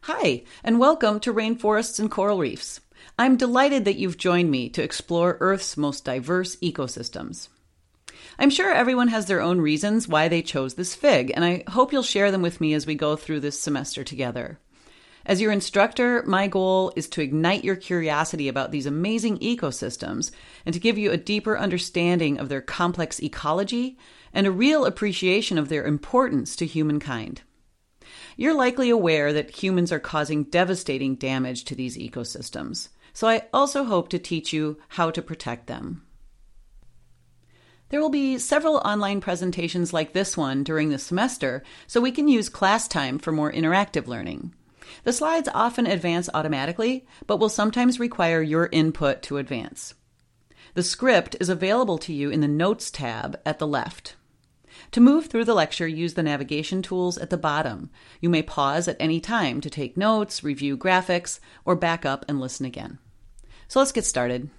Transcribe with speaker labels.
Speaker 1: Hi, and welcome to Rainforests and Coral Reefs. I'm delighted that you've joined me to explore Earth's most diverse ecosystems. I'm sure everyone has their own reasons why they chose this FIG, and I hope you'll share them with me as we go through this semester together. As your instructor, my goal is to ignite your curiosity about these amazing ecosystems and to give you a deeper understanding of their complex ecology and a real appreciation of their importance to humankind. You're likely aware that humans are causing devastating damage to these ecosystems, so I also hope to teach you how to protect them. There will be several online presentations like this one during the semester, so we can use class time for more interactive learning. The slides often advance automatically, but will sometimes require your input to advance. The script is available to you in the Notes tab at the left. To move through the lecture, use the navigation tools at the bottom. You may pause at any time to take notes, review graphics, or back up and listen again. So let's get started.